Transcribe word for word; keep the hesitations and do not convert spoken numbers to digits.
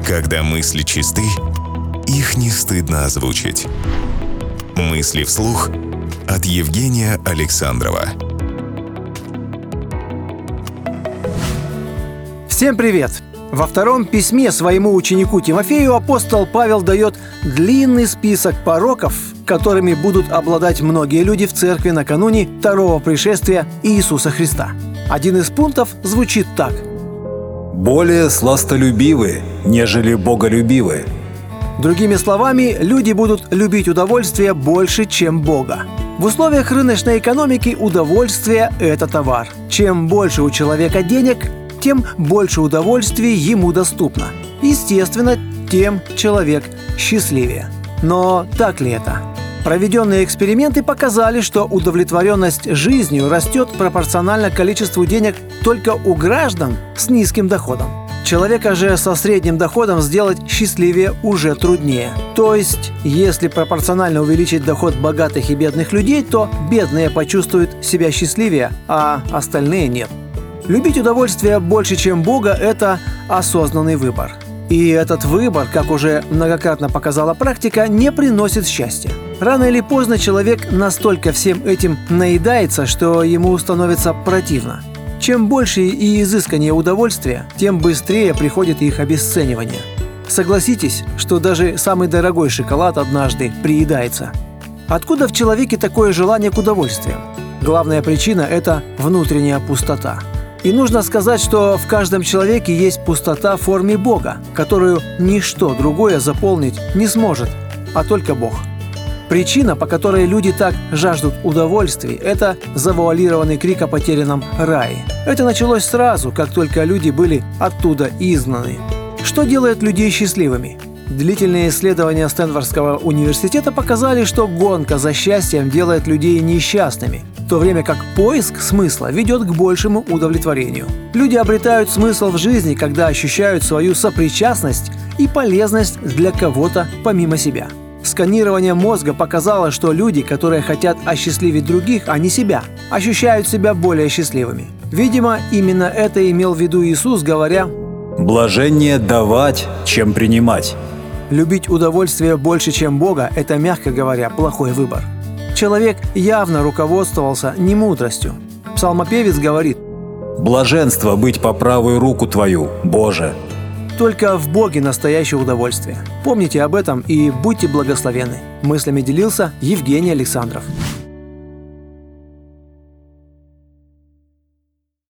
Когда мысли чисты, их не стыдно озвучить. Мысли вслух от Евгения Александрова. Всем привет! Во втором письме своему ученику Тимофею апостол Павел дает длинный список пороков, которыми будут обладать многие люди в церкви накануне второго пришествия Иисуса Христа. Один из пунктов звучит так: «Более сластолюбивы, нежели боголюбивы». Другими словами, люди будут любить удовольствие больше, чем Бога. В условиях рыночной экономики удовольствие – это товар. Чем больше у человека денег, тем больше удовольствий ему доступно. Естественно, тем человек счастливее. Но так ли это? Проведенные эксперименты показали, что удовлетворенность жизнью растет пропорционально количеству денег только у граждан с низким доходом. Человека же со средним доходом сделать счастливее уже труднее. То есть, если пропорционально увеличить доход богатых и бедных людей, то бедные почувствуют себя счастливее, а остальные нет. Любить удовольствие больше, чем Бога – это осознанный выбор. И этот выбор, как уже многократно показала практика, не приносит счастья. Рано или поздно человек настолько всем этим наедается, что ему становится противно. Чем больше и изысканнее удовольствия, тем быстрее приходит их обесценивание. Согласитесь, что даже самый дорогой шоколад однажды приедается. Откуда в человеке такое желание к удовольствиям? Главная причина – это внутренняя пустота. И нужно сказать, что в каждом человеке есть пустота в форме Бога, которую ничто другое заполнить не сможет, а только Бог. Причина, по которой люди так жаждут удовольствий, это завуалированный крик о потерянном рае. Это началось сразу, как только люди были оттуда изгнаны. Что делает людей счастливыми? Длительные исследования Стэнфордского университета показали, что гонка за счастьем делает людей несчастными, в то время как поиск смысла ведет к большему удовлетворению. Люди обретают смысл в жизни, когда ощущают свою сопричастность и полезность для кого-то помимо себя. Сканирование мозга показало, что люди, которые хотят осчастливить других, а не себя, ощущают себя более счастливыми. Видимо, именно это имел в виду Иисус, говоря: «Блаженнее давать, чем принимать». Любить удовольствие больше, чем Бога – это, мягко говоря, плохой выбор. Человек явно руководствовался не мудростью. Псалмопевец говорит: «Блаженство быть по правую руку Твою, Боже». Только в Боге настоящее удовольствие. Помните об этом и будьте благословенны. Мыслями делился Евгений Александров.